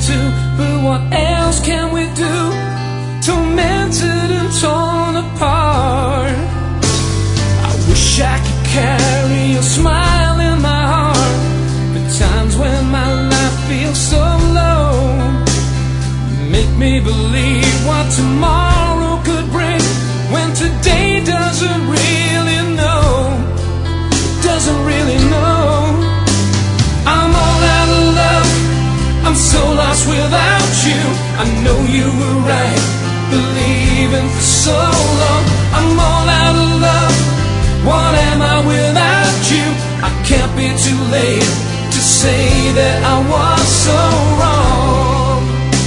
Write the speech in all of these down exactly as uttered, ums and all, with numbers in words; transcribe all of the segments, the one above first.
to. But what else can we do? Tormented and torn apart. I wish I could carry your smile in my heart. The times when my life feels so low, make me believe what tomorrow could bring, when today doesn't really know, doesn't really know. I'm all out of love, I'm so lost without you. I know you were right, believing for so long. I'm all out of love, what am I without you? I can't be too late to say that I was so wrong.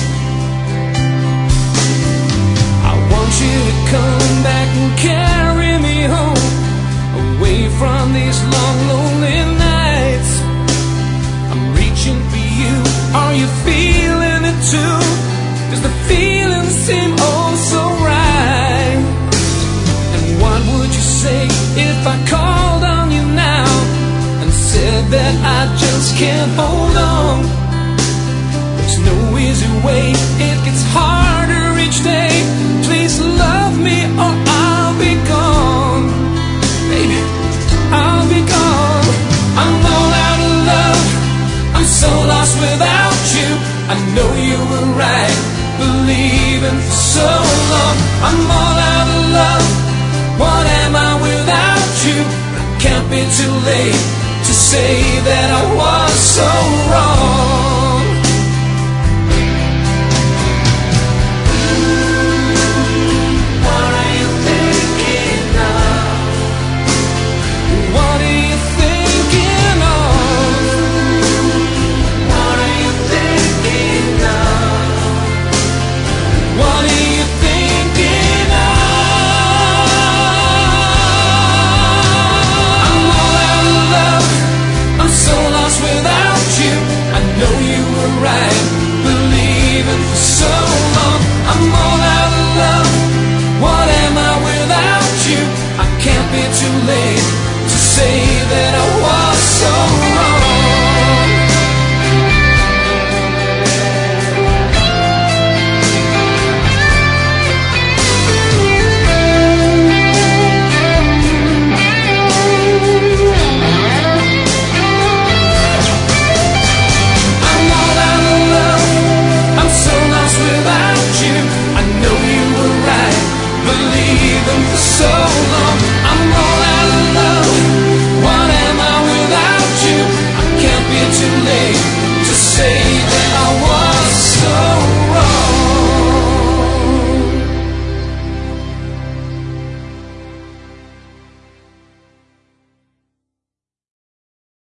I want you to come back and carry me home, away from these long lonely nights. I'm reaching for you, are you feeling it too? Does the feeling seem oh so right? And what would you say if I called on you now and said that I just can't hold on? There's no easy way, it gets harder each day. Please love me or I'll be gone. Baby, I'll be gone. I'm all out of love, I'm so lost without you. I know you were right, believing for so long. I'm all out of love, what am I without you? I can't be too late to say that I was so wrong. What are you thinking of? What are you thinking of? What are you thinking of? What are you thinking of? I'm all out of love, I'm so lost without you. I know you were right, believing for so long. I'm all out of love, what am I without you? I can't be too late to say that I was so wrong. I'm all out of love, I'm so lost without you. I know you were right, believing for so